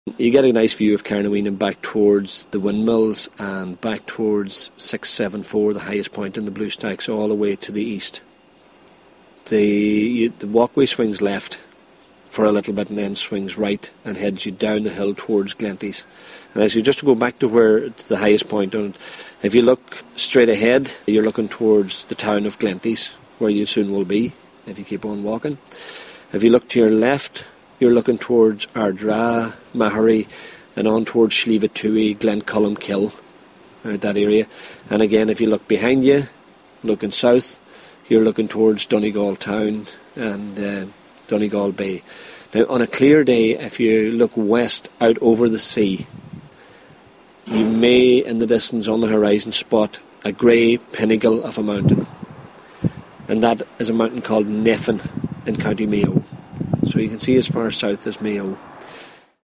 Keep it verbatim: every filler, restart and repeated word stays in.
You get a nice view of Carnarvon back towards the windmills and back towards six seven four, the highest point in the Blue Stacks, all the way to the east. The, you, the walkway swings left for a little bit and then swings right and heads you down the hill towards Glenties. And as you just go back to where to the highest point, and if you look straight ahead, you're looking towards the town of Glenties, where you soon will be if you keep on walking. If you look to your left, you're looking towards Ardra, Maharay, and on towards Slieve-Toohey, Glencullen Kill, right, that area. And again, if you look behind you, looking south, you're looking towards Donegal Town and uh, Donegal Bay. Now, on a clear day, if you look west out over the sea, you may, in the distance on the horizon, spot a grey pinnacle of a mountain. And that is a mountain called Nephin in County Mayo. So you can see as far south as Mayo.